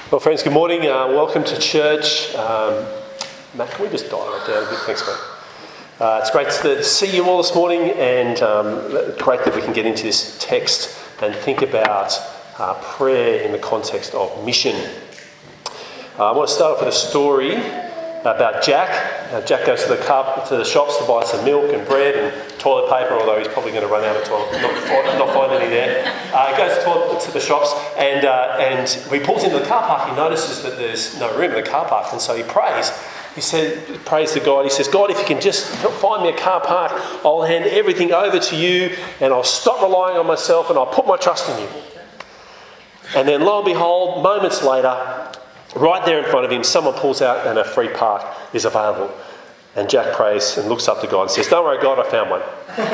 Well, friends, good morning. Welcome to church. Matt, can we just dial it down a bit? Thanks, mate. It's great to see you all this morning, and great that we can get into this text and think about prayer in the context of mission. I want to start off with a story about Jack. Jack goes to the shops to buy some milk and bread and toilet paper, although he's probably going to run out of toilet, not find any there. He goes to the shops and when he pulls into the car park, he notices that there's no room in the car park, and so he prays. He prays to God. He says, God, if you can just find me a car park, I'll hand everything over to you and I'll stop relying on myself and I'll put my trust in you. And then lo and behold, moments later, right there in front of him, someone pulls out and a free park is available. And Jack prays and looks up to God and says, don't worry, God, I found one.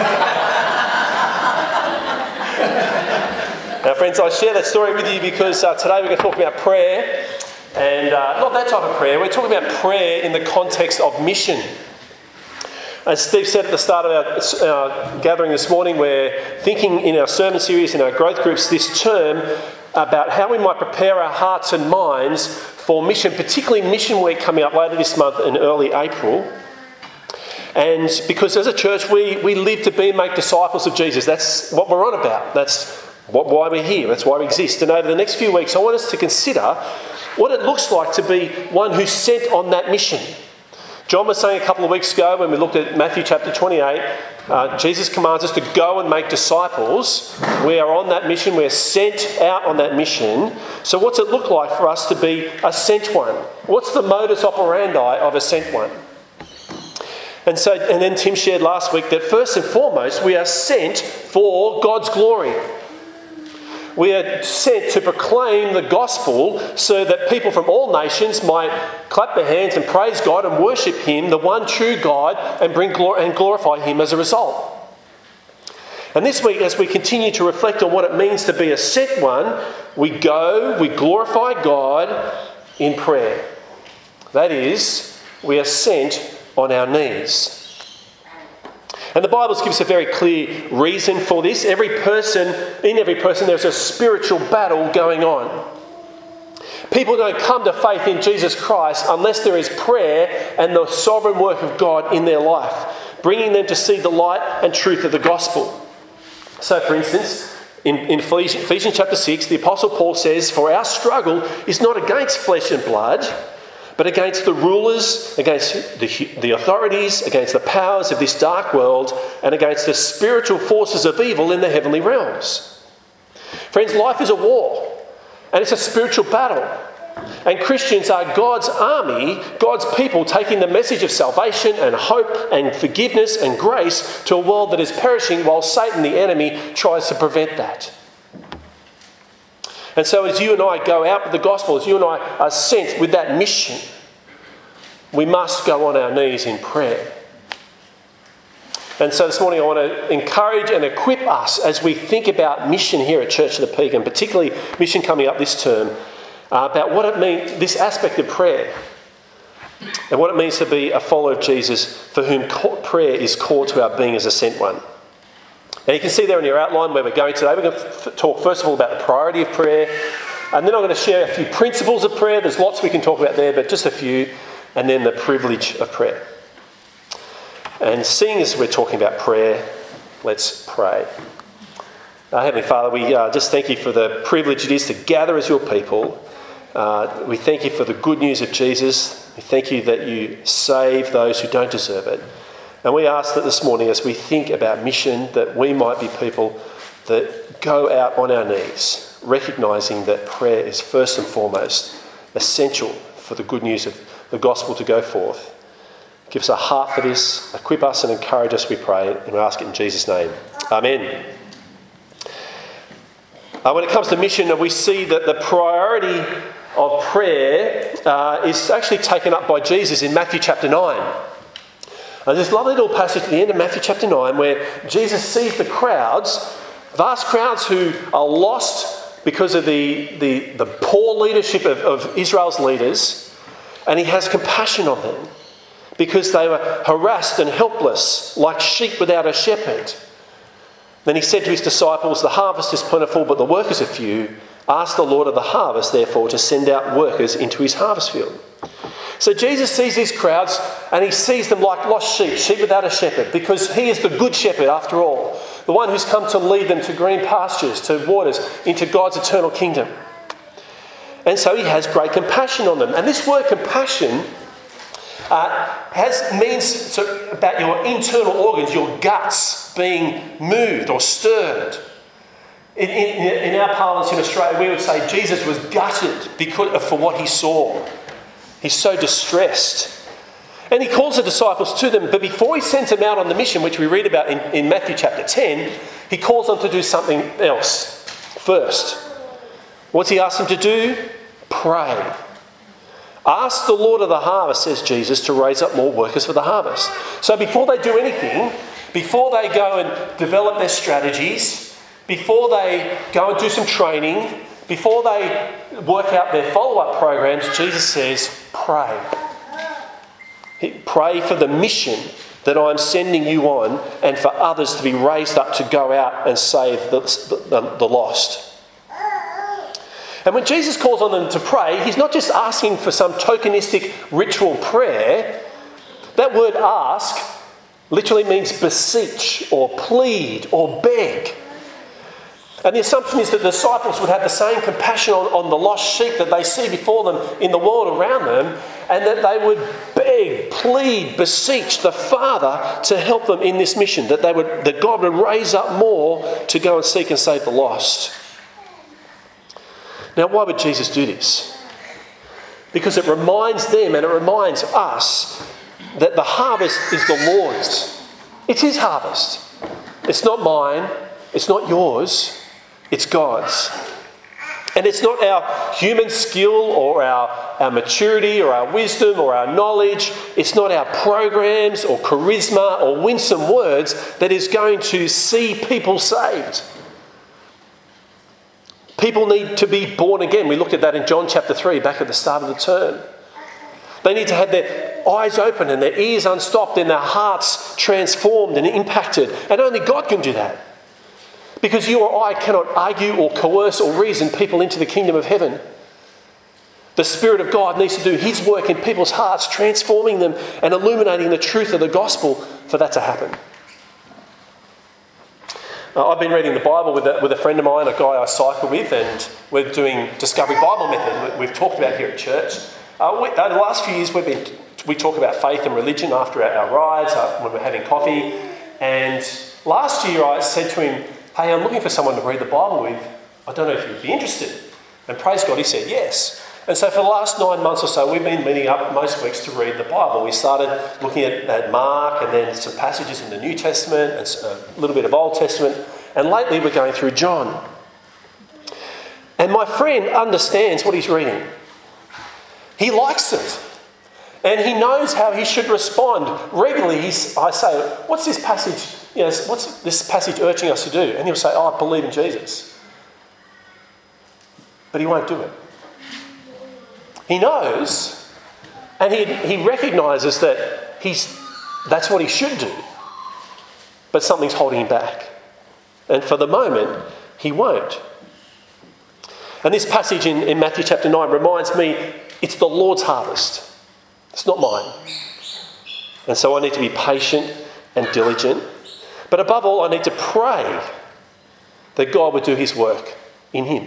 Now, friends, I share that story with you because today we're going to talk about prayer. And not that type of prayer. We're talking about prayer in the context of mission. As Steve said at the start of our gathering this morning, we're thinking in our sermon series, in our growth groups this term, about how we might prepare our hearts and minds for mission, particularly Mission Week coming up later this month in early April. And because as a church, we live to be and make disciples of Jesus. That's what we're on about. That's why we're here. That's why we exist. And over the next few weeks, I want us to consider what it looks like to be one who's sent on that mission. John was saying a couple of weeks ago when we looked at Matthew chapter 28, Jesus commands us to go and make disciples. We are on that mission. We're sent out on that mission. So what's it look like for us to be a sent one? What's the modus operandi of a sent one? And then Tim shared last week that first and foremost, we are sent for God's glory. We are sent to proclaim the gospel so that people from all nations might clap their hands and praise God and worship Him, the one true God, and glorify Him as a result. And this week, as we continue to reflect on what it means to be a sent one, we glorify God in prayer. That is, we are sent on our knees. And the Bible gives a very clear reason for this. In every person, there's a spiritual battle going on. People don't come to faith in Jesus Christ unless there is prayer and the sovereign work of God in their life, bringing them to see the light and truth of the gospel. So, for instance, in Ephesians chapter 6, the Apostle Paul says, "For our struggle is not against flesh and blood, but against the rulers, against the authorities, against the powers of this dark world, and against the spiritual forces of evil in the heavenly realms." Friends, life is a war, and it's a spiritual battle. And Christians are God's army, God's people taking the message of salvation and hope and forgiveness and grace to a world that is perishing while Satan, the enemy, tries to prevent that. And so as you and I go out with the gospel, as you and I are sent with that mission, we must go on our knees in prayer. And so this morning I want to encourage and equip us as we think about mission here at Church of the Peak, and particularly mission coming up this term, about what it means, this aspect of prayer, and what it means to be a follower of Jesus for whom prayer is core to our being as a sent one. Now you can see there in your outline where we're going today. We're going to talk first of all about the priority of prayer, and then I'm going to share a few principles of prayer. There's lots we can talk about there, but just a few, and then the privilege of prayer. And seeing as we're talking about prayer, let's pray. Heavenly Father, we just thank you for the privilege it is to gather as your people. We thank you for the good news of Jesus. We thank you that you save those who don't deserve it. And we ask that this morning, as we think about mission, that we might be people that go out on our knees, recognising that prayer is first and foremost essential for the good news of the gospel to go forth. Give us a heart for this, equip us and encourage us, we pray, and we ask it in Jesus' name. Amen. When it comes to mission, we see that the priority of prayer is actually taken up by Jesus in Matthew chapter 9. And this lovely little passage at the end of Matthew chapter 9 where Jesus sees the crowds, vast crowds who are lost because of the poor leadership of Israel's leaders, and he has compassion on them because they were harassed and helpless like sheep without a shepherd. Then he said to his disciples, "The harvest is plentiful, but the workers are few. Ask the Lord of the harvest, therefore, to send out workers into his harvest field. So Jesus sees these crowds and he sees them like lost sheep, sheep without a shepherd, because he is the good shepherd after all, the one who's come to lead them to green pastures, to waters, into God's eternal kingdom. And so he has great compassion on them. And this word compassion means about your internal organs, your guts being moved or stirred. In our parlance in Australia, we would say Jesus was gutted for what he saw. He's so distressed. And he calls the disciples to them, but before he sends them out on the mission, which we read about in Matthew chapter 10, he calls them to do something else first. What's he asked them to do? Pray. Ask the Lord of the harvest, says Jesus, to raise up more workers for the harvest. So before they do anything, before they go and develop their strategies, before they go and do some training, before they work out their follow-up programs, Jesus says, pray. Pray for the mission that I'm sending you on and for others to be raised up to go out and save the lost. And when Jesus calls on them to pray, he's not just asking for some tokenistic ritual prayer. That word ask literally means beseech or plead or beg. And the assumption is that the disciples would have the same compassion on the lost sheep that they see before them in the world around them, and that they would beg, plead, beseech the Father to help them in this mission, that God would raise up more to go and seek and save the lost. Now, why would Jesus do this? Because it reminds them and it reminds us that the harvest is the Lord's. It's his harvest. It's not mine. It's not yours. It's God's. And it's not our human skill or our maturity or our wisdom or our knowledge. It's not our programs or charisma or winsome words that is going to see people saved. People need to be born again. We looked at that in John chapter 3 back at the start of the term. They need to have their eyes open and their ears unstopped and their hearts transformed and impacted. And only God can do that. Because you or I cannot argue or coerce or reason people into the kingdom of heaven. The Spirit of God needs to do his work in people's hearts, transforming them and illuminating the truth of the gospel for that to happen. I've been reading the Bible with a friend of mine, a guy I cycle with, and we're doing Discovery Bible Method we've talked about here at church. Over the last few years we talk about faith and religion after our rides, when we're having coffee. And last year I said to him, hey, I'm looking for someone to read the Bible with. I don't know if you'd be interested. And praise God, he said yes. And so for the last 9 months or so, we've been meeting up most weeks to read the Bible. We started looking at Mark and then some passages in the New Testament and a little bit of Old Testament. And lately we're going through John. And my friend understands what he's reading. He likes it. And he knows how he should respond. Regularly, I say, what's this passage? What's this passage urging us to do? And he'll say, I believe in Jesus. But he won't do it. He knows, and he recognises that that's what he should do. But something's holding him back. And for the moment, he won't. And this passage in Matthew chapter 9 reminds me it's the Lord's harvest. It's not mine. And so I need to be patient and diligent. But above all, I need to pray that God would do his work in him.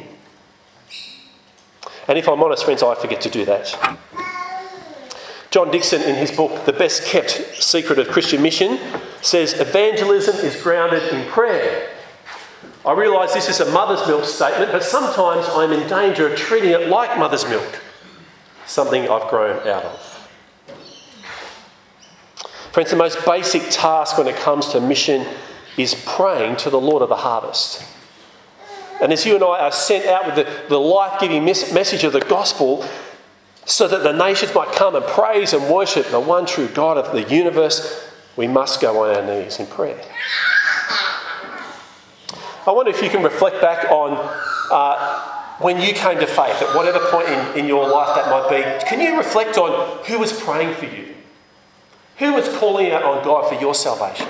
And if I'm honest, friends, I forget to do that. John Dixon, in his book, The Best Kept Secret of Christian Mission, says evangelism is grounded in prayer. I realise this is a mother's milk statement, but sometimes I'm in danger of treating it like mother's milk, something I've grown out of. Friends, the most basic task when it comes to mission is praying to the Lord of the harvest. And as you and I are sent out with the life-giving message of the gospel so that the nations might come and praise and worship the one true God of the universe, we must go on our knees in prayer. I wonder if you can reflect back on when you came to faith, at whatever point in your life that might be. Can you reflect on who was praying for you? Who was calling out on God for your salvation?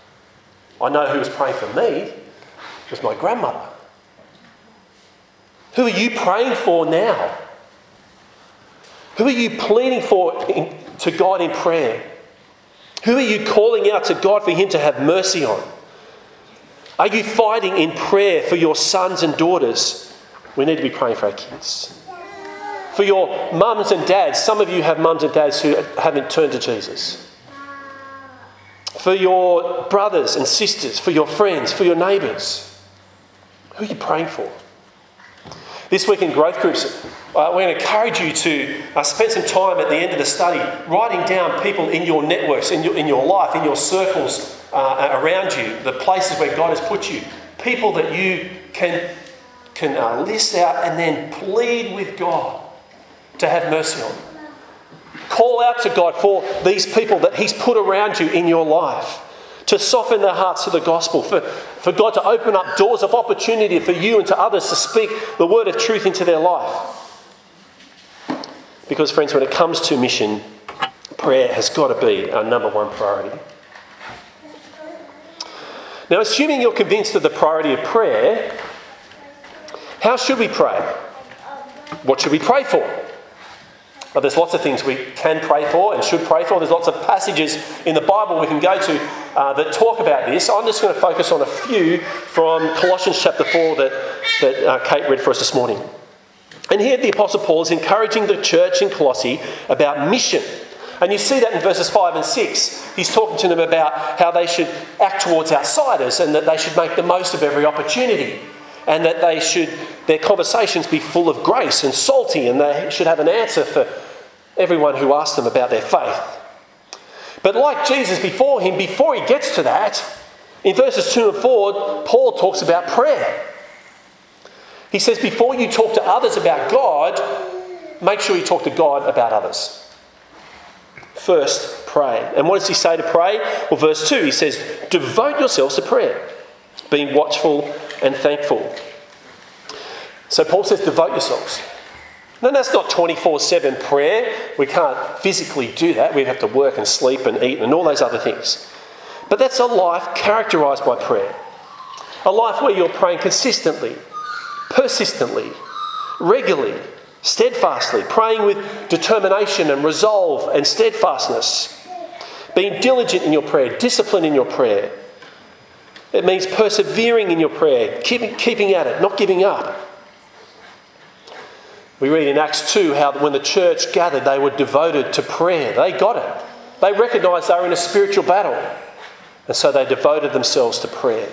I know who was praying for me. It was my grandmother. Who are you praying for now? Who are you pleading for to God in prayer? Who are you calling out to God for him to have mercy on? Are you fighting in prayer for your sons and daughters? We need to be praying for our kids. For your mums and dads. Some of you have mums and dads who haven't turned to Jesus. For your brothers and sisters, for your friends, for your neighbours. Who are you praying for? This week in growth groups, we're going to encourage you to spend some time at the end of the study writing down people in your networks, in your life, in your circles around you, the places where God has put you. People that you can list out and then plead with God to have mercy on. Call out to God for these people that he's put around you in your life, to soften their hearts to the gospel, for God to open up doors of opportunity for you and to others to speak the word of truth into their life. Because, friends, when it comes to mission, prayer has got to be our number one priority. Now, assuming you're convinced of the priority of prayer, how should we pray? What should we pray for? Well, there's lots of things we can pray for and should pray for. There's lots of passages in the Bible we can go to that talk about this. I'm just going to focus on a few from Colossians chapter 4 that Kate read for us this morning. And here the Apostle Paul is encouraging the church in Colossae about mission. And you see that in verses 5 and 6. He's talking to them about how they should act towards outsiders and that they should make the most of every opportunity. And that their conversations be full of grace and salty, and they should have an answer for everyone who asks them about their faith. But like Jesus before him, before he gets to that, in verses 2 and 4, Paul talks about prayer. He says, before you talk to others about God, make sure you talk to God about others. First, pray. And what does he say to pray? Well, verse 2, he says, devote yourselves to prayer, being watchful and thankful. So Paul says, devote yourselves. Now, that's not 24/7 prayer. We can't physically do that. We have to work and sleep and eat and all those other things. But that's a life characterised by prayer. A life where you're praying consistently, persistently, regularly, steadfastly, praying with determination and resolve and steadfastness, being diligent in your prayer, disciplined in your prayer. It means persevering in your prayer, keeping at it, not giving up. We read in Acts 2 how when the church gathered, they were devoted to prayer. They got it. They recognised they were in a spiritual battle. And so they devoted themselves to prayer.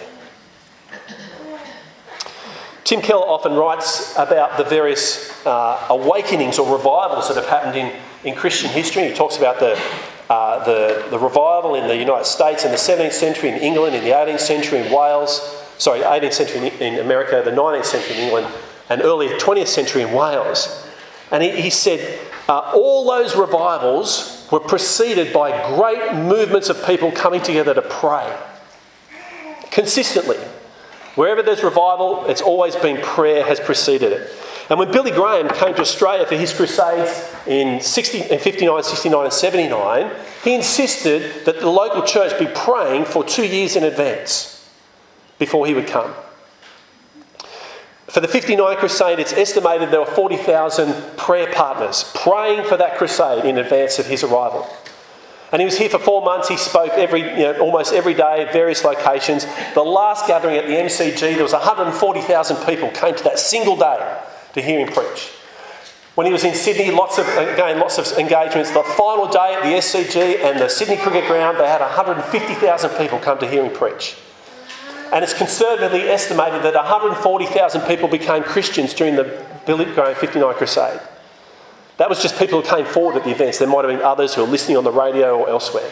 Tim Keller often writes about the various awakenings or revivals that have happened in Christian history. He talks about the revival in the United States in the 17th century, in England in the 18th century, in Wales, 18th century in America, the 19th century in England, and early 20th century in Wales. And he said all those revivals were preceded by great movements of people coming together to pray consistently. Wherever there's revival, it's always been prayer has preceded it. And when Billy Graham came to Australia for his crusades in 59, 69 and 79, he insisted that the local church be praying for 2 years in advance before he would come. For the 59 crusade, it's estimated there were 40,000 prayer partners praying for that crusade in advance of his arrival. And he was here for 4 months. He spoke almost every day at various locations. The last gathering at the MCG, there was 140,000 people came to that single day to hear him preach. When he was in Sydney, lots of engagements. The final day at the SCG and the Sydney Cricket Ground, they had 150,000 people come to hear him preach. And it's conservatively estimated that 140,000 people became Christians during the Billy Graham 59 crusade. That was just people who came forward at the events. There might have been others who were listening on the radio or elsewhere.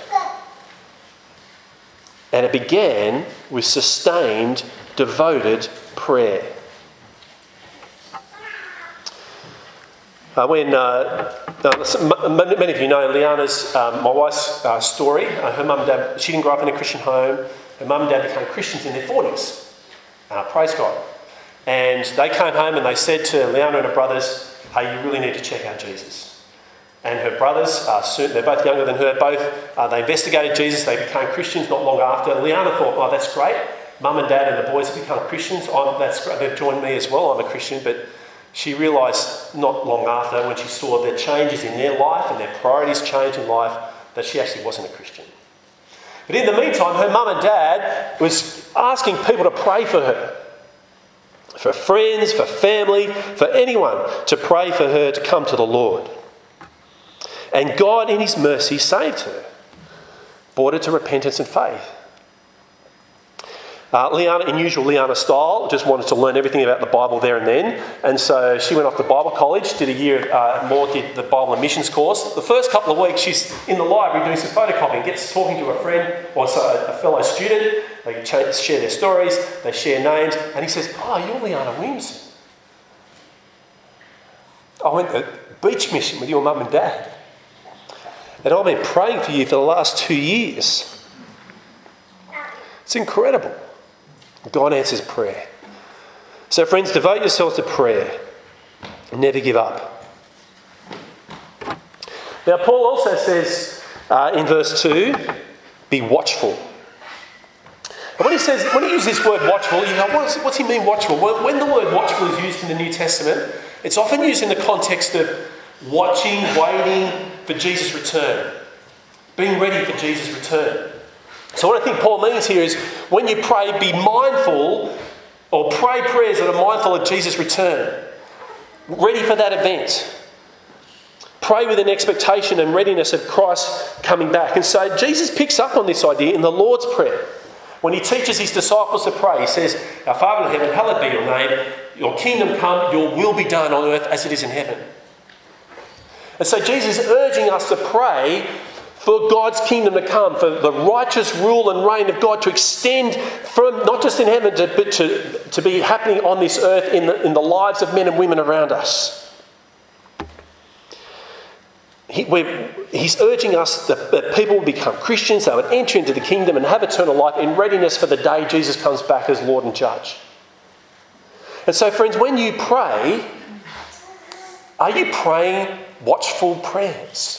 And it began with sustained, devoted prayer. Many of you know Liana's, my wife's story. Her mum and dad, she didn't grow up in a Christian home. Her mum and dad became Christians in their 40s. Praise God. And they came home and they said to Liana and her brothers, hey, you really need to check out Jesus. And her brothers, they're both younger than her, they investigated Jesus, they became Christians not long after. Liana thought, oh, that's great. Mum and dad and the boys have become Christians. That's great. They've joined me as well. I'm a Christian, but she realised not long after, when she saw the changes in their life and their priorities change in life, that she actually wasn't a Christian. But in the meantime, her mum and dad was asking people to pray for her. For friends, for family, for anyone to pray for her to come to the Lord. And God, in his mercy, saved her. Brought her to repentance and faith. Liana, in usual Liana style, just wanted to learn everything about the Bible there and then. And so she went off to Bible college, did a year more, did the Bible and missions course. The first couple of weeks, she's in the library doing some photocopying, gets talking to a friend, or a fellow student. They share their stories, they share names. And he says, "Oh, you're Liana Williamson. I went to beach mission with your mum and dad. And I've been praying for you for the last 2 years." It's incredible. God answers prayer. So friends, devote yourselves to prayer. Never give up. Now Paul also says in verse 2, be watchful. And when he uses this word watchful, you know, what's he mean watchful? Well, when the word watchful is used in the New Testament, it's often used in the context of watching, waiting for Jesus' return. Being ready for Jesus' return. So what I think Paul means here is when you pray, be mindful, or pray prayers that are mindful of Jesus' return. Ready for that event. Pray with an expectation and readiness of Christ coming back. And so Jesus picks up on this idea in the Lord's Prayer. When he teaches his disciples to pray, he says, "Our Father in heaven, hallowed be your name. Your kingdom come, your will be done on earth as it is in heaven." And so Jesus is urging us to pray for God's kingdom to come, for the righteous rule and reign of God to extend from not just in heaven, but to be happening on this earth in the lives of men and women around us. He's urging us that people will become Christians, they would enter into the kingdom and have eternal life in readiness for the day Jesus comes back as Lord and Judge. And so, friends, when you pray, are you praying watchful prayers?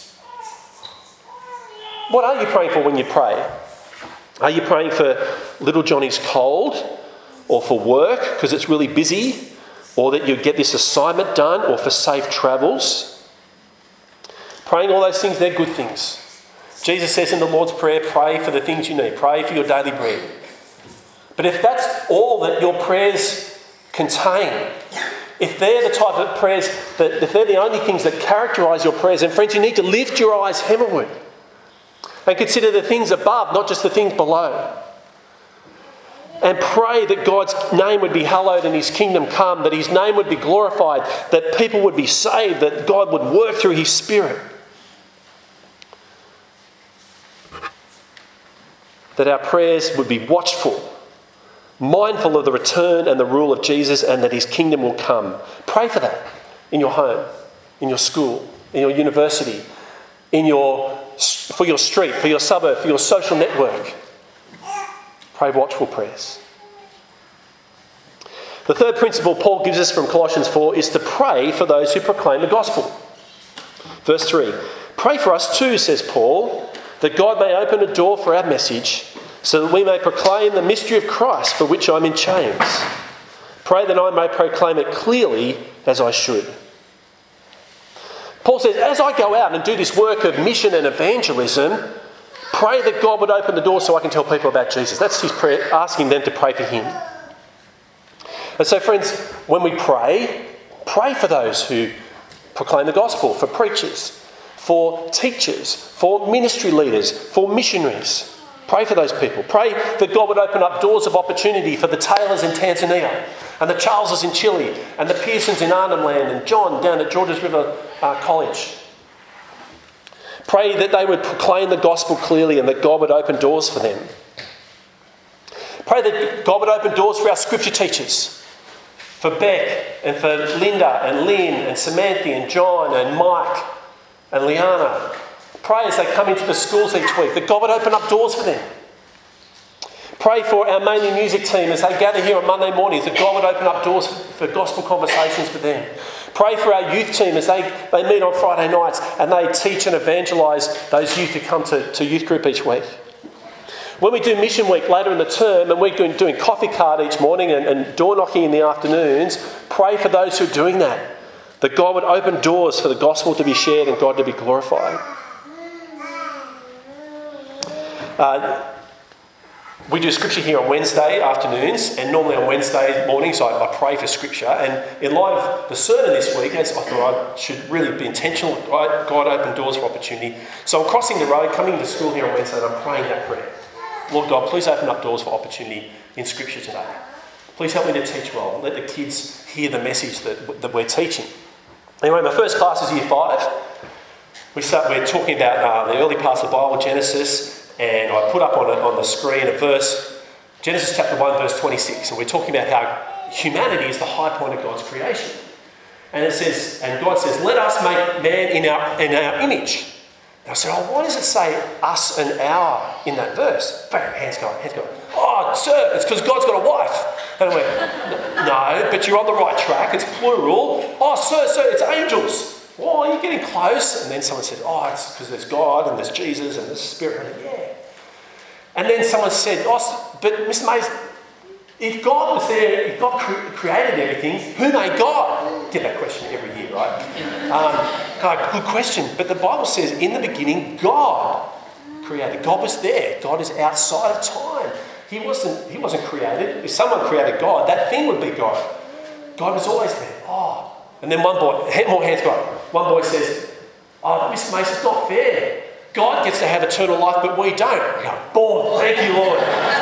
What are you praying for when you pray? Are you praying for little Johnny's cold, or for work because it's really busy, or that you get this assignment done, or for safe travels? Praying all those things, they're good things. Jesus says in the Lord's Prayer, pray for the things you need. Pray for your daily bread. But if that's all that your prayers contain, if they're the type of prayers if they're the only things that characterise your prayers, then friends, you need to lift your eyes heavenward and consider the things above, not just the things below. And pray that God's name would be hallowed and his kingdom come, that his name would be glorified, that people would be saved, that God would work through his Spirit. That our prayers would be watchful, mindful of the return and the rule of Jesus, and that his kingdom will come. Pray for that in your home, in your school, in your university, for your street, for your suburb, for your social network. Pray watchful prayers. The third principle Paul gives us from Colossians 4 is to pray for those who proclaim the gospel. Verse 3. Pray for us too, says Paul, that God may open a door for our message, so that we may proclaim the mystery of Christ, for which I'm in chains. Pray that I may proclaim it clearly as I should. Paul says, as I go out and do this work of mission and evangelism, pray that God would open the door so I can tell people about Jesus. That's his prayer, asking them to pray for him. And so, friends, when we pray for those who proclaim the gospel, for preachers, for teachers, for ministry leaders, for missionaries. Pray for those people. Pray that God would open up doors of opportunity for the Taylors in Tanzania, and the Charleses in Chile, and the Pearsons in Arnhem Land, and John down at Georges River College. Pray that they would proclaim the gospel clearly and that God would open doors for them. Pray that God would open doors for our scripture teachers, for Beck and for Linda and Lynn and Samantha and John and Mike and Liana. Pray as they come into the schools each week that God would open up doors for them. Pray for our mainly music team as they gather here on Monday mornings that God would open up doors for gospel conversations with them. Pray for our youth team as they meet on Friday nights and they teach and evangelise those youth who come to youth group each week. When we do mission week later in the term and we're doing coffee card each morning and door knocking in the afternoons, pray for those who are doing that. that God would open doors for the gospel to be shared and God to be glorified. We do scripture here on Wednesday afternoons, and normally on Wednesday mornings I pray for scripture. And in light of the sermon this week, I thought I should really be intentional. God opened doors for opportunity. So I'm crossing the road, coming to school here on Wednesday, and I'm praying that prayer. Lord God, please open up doors for opportunity in scripture today. Please help me to teach well. Let the kids hear the message that we're teaching. Anyway, my first class is year 5. We're talking about the early parts of the Bible, Genesis. And I put up on the screen a verse, Genesis chapter 1, verse 26. And we're talking about how humanity is the high point of God's creation. And it says, and God says, let us make man in our image. And I said, why does it say us and our in that verse? Bang, hands going. Oh, sir, it's because God's got a wife. And I went, no, but you're on the right track. It's plural. Oh, sir, it's angels. Oh, you're getting close. And then someone said, it's because there's God and there's Jesus and there's Spirit. And I went, yeah. And then someone said, but Mr. Mays, if God was there, if God created everything, who made God? Get that question every year, right? Good question. But the Bible says, in the beginning, God created. God was there. God is outside of time. He wasn't created. If someone created God, that thing would be God. God was always there. And then one boy, more hands go up. One boy says, Mr. Mason, it's not fair. God gets to have eternal life, but we don't. I go, boom, thank you, Lord.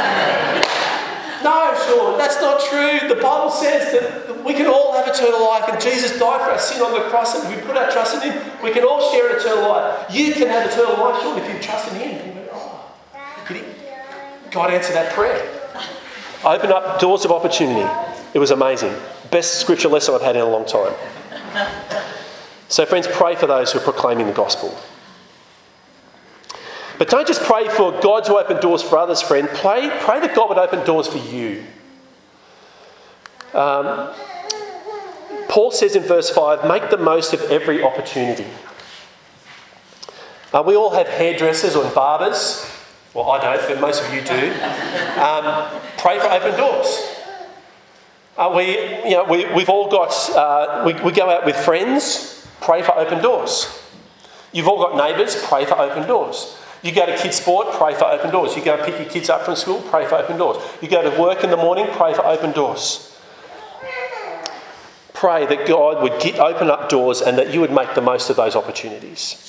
No, Sean, that's not true. The Bible says that we can all have eternal life, and Jesus died for our sin on the cross, and if we put our trust in Him, we can all share eternal life. You can have eternal life, Sean, if you trust in Him. And you go, God answered that prayer. I opened up doors of opportunity. It was amazing. Best scripture lesson I've had in a long time. So friends, pray for those who are proclaiming the gospel. But don't just pray for God to open doors for others, friend. Pray that God would open doors for you. Paul says in verse 5, make the most of every opportunity. We all have hairdressers or barbers. Well, I don't, but most of you do. Pray for open doors. We've all got, we go out with friends, pray for open doors. You've all got neighbours, pray for open doors. You go to kids' sport, pray for open doors. You go and pick your kids up from school, pray for open doors. You go to work in the morning, pray for open doors. Pray that God would open up doors and that you would make the most of those opportunities.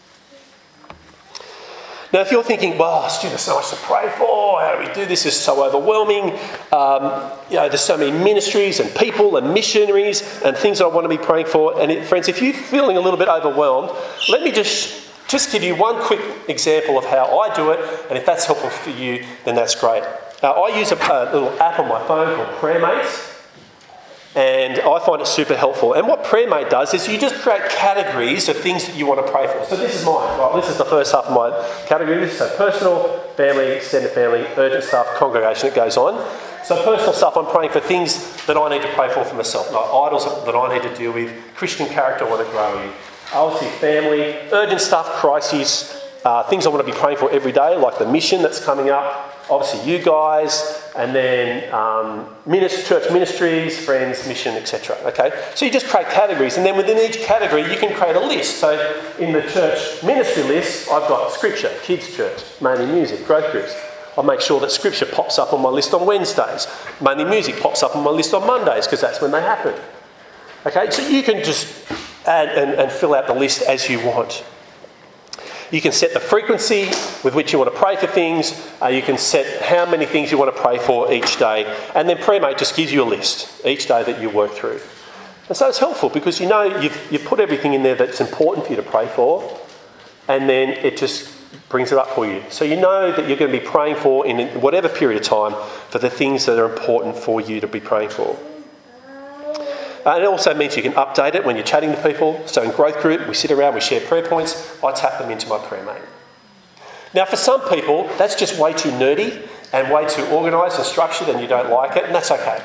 Now, if you're thinking, Stu, there's so much to pray for, how do we do this? It's so overwhelming. There's so many ministries and people and missionaries and things that I want to be praying for. And friends, if you're feeling a little bit overwhelmed, let me just give you one quick example of how I do it. And if that's helpful for you, then that's great. I use a little app on my phone called PrayerMate. And I find it super helpful. And what PrayerMate does is you just create categories of things that you want to pray for. So this is mine. Right, this is the first half of my categories. So personal, family, extended family, urgent stuff, congregation, it goes on. So personal stuff, I'm praying for things that I need to pray for myself, like idols that I need to deal with, Christian character I want to grow in. Obviously family, urgent stuff, crises, things I want to be praying for every day, like the mission that's coming up. Obviously you guys, and then church ministries, friends, mission, etc. Okay, so you just create categories, and then within each category you can create a list. So in the church ministry list, I've got scripture, kids church, mainly music, growth groups. I make sure that scripture pops up on my list on Wednesdays. Mainly music pops up on my list on Mondays because that's when they happen. Okay, so you can just add and fill out the list as you want. You can set the frequency with which you want to pray for things. You can set how many things you want to pray for each day. And then PrayerMate just gives you a list each day that you work through. And so it's helpful because you know you've put everything in there that's important for you to pray for. And then it just brings it up for you. So you know that you're going to be praying for in whatever period of time for the things that are important for you to be praying for. And it also means you can update it when you're chatting to people. So in growth group, we sit around, we share prayer points. I tap them into my PrayerMate. Now, for some people, that's just way too nerdy and way too organised and structured, and you don't like it, and that's okay.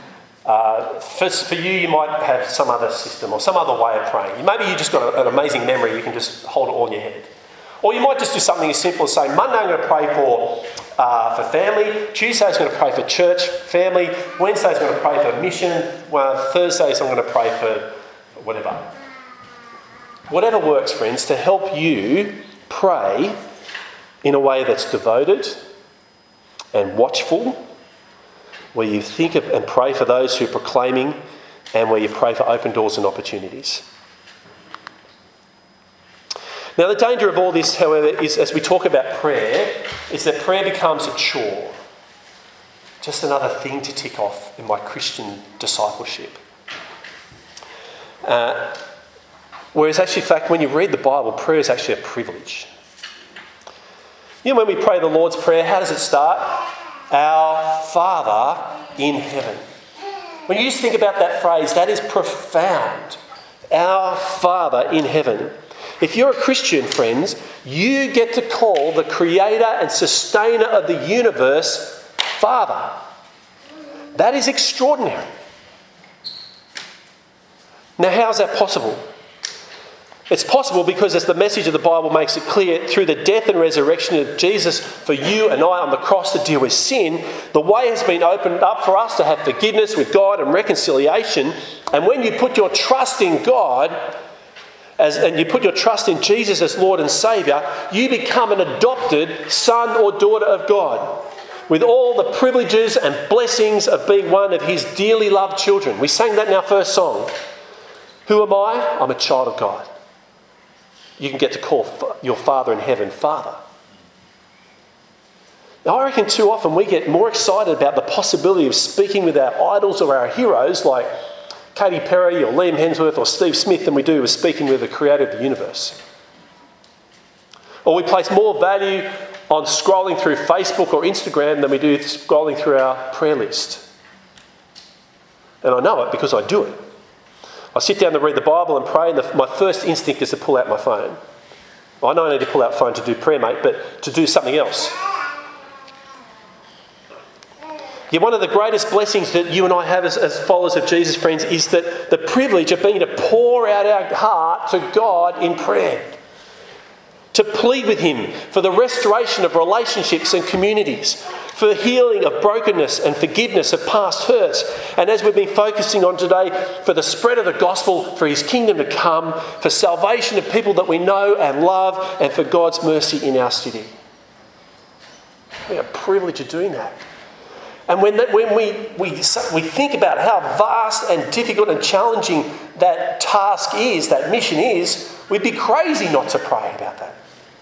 For you, you might have some other system or some other way of praying. Maybe you just got an amazing memory, you can just hold it all in your head. Or you might just do something as simple as saying, Monday I'm going to pray for family, Tuesday's going to pray for church, family, Wednesday's going to pray for mission, Thursdays I'm going to pray for whatever. Whatever works, friends, to help you pray in a way that's devoted and watchful, where you think of and pray for those who are proclaiming, and where you pray for open doors and opportunities. Now, the danger of all this, however, is as we talk about prayer, is that prayer becomes a chore. Just another thing to tick off in my Christian discipleship. Whereas actually, in fact, when you read the Bible, prayer is actually a privilege. You know, when we pray the Lord's Prayer, how does it start? Our Father in heaven. When you just think about that phrase, that is profound. Our Father in heaven. If you're a Christian, friends, you get to call the creator and sustainer of the universe Father. That is extraordinary. Now, how is that possible? It's possible because, as the message of the Bible makes it clear, through the death and resurrection of Jesus for you and I on the cross to deal with sin, the way has been opened up for us to have forgiveness with God and reconciliation. And when you put your trust in God, and you put your trust in Jesus as Lord and Saviour, you become an adopted son or daughter of God, with all the privileges and blessings of being one of his dearly loved children. We sang that in our first song. Who am I? I'm a child of God. You can get to call your Father in heaven Father. Now, I reckon too often we get more excited about the possibility of speaking with our idols or our heroes like Katy Perry or Liam Hemsworth or Steve Smith than we do with speaking with the creator of the universe. Or we place more value on scrolling through Facebook or Instagram than we do scrolling through our prayer list. And I know it because I do it. I sit down to read the Bible and pray, and my first instinct is to pull out my phone. I know I need to pull out the phone to do prayer, mate, but to do something else. Yet one of the greatest blessings that you and I have as followers of Jesus, friends, is that the privilege of being to pour out our heart to God in prayer. To plead with him for the restoration of relationships and communities, for the healing of brokenness and forgiveness of past hurts. And as we've been focusing on today, for the spread of the gospel, for his kingdom to come, for salvation of people that we know and love, and for God's mercy in our city. We have a privilege of doing that. And when we think about how vast and difficult and challenging that task is, that mission is, we'd be crazy not to pray about that.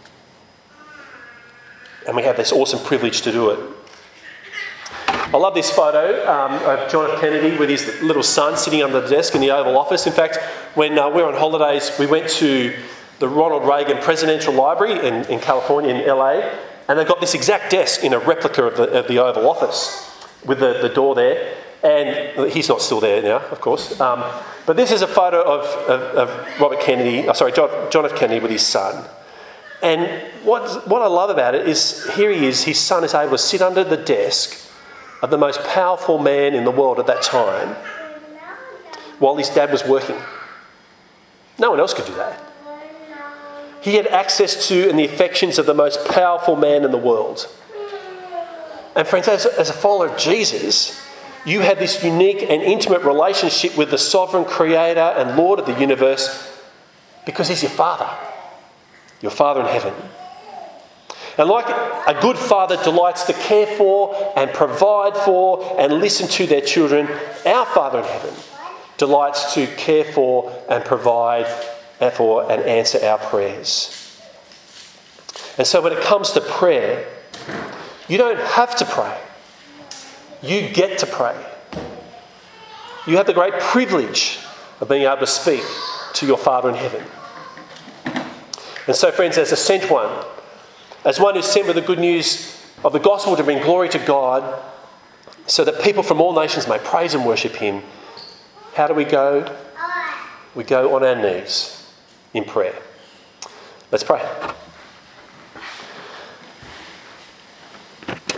And we have this awesome privilege to do it. I love this photo of John F. Kennedy with his little son sitting under the desk in the Oval Office. In fact, when we were on holidays, we went to the Ronald Reagan Presidential Library in California, in LA, and they've got this exact desk in a replica of the Oval Office with the door there. And he's not still there now, of course. But this is a photo of John F. Kennedy with his son. And what I love about it is, here he is, his son is able to sit under the desk of the most powerful man in the world at that time while his dad was working. No one else could do that. He had access to and the affections of the most powerful man in the world. And friends, as a follower of Jesus, you have this unique and intimate relationship with the sovereign creator and Lord of the universe because he's your Father in heaven. And like a good father delights to care for and provide for and listen to their children, our Father in heaven delights to care for and provide for and answer our prayers. And so when it comes to prayer, you don't have to pray. You get to pray. You have the great privilege of being able to speak to your Father in heaven. And so, friends, as a sent one, as one who's sent with the good news of the gospel to bring glory to God, so that people from all nations may praise and worship him, how do we go? We go on our knees in prayer. Let's pray.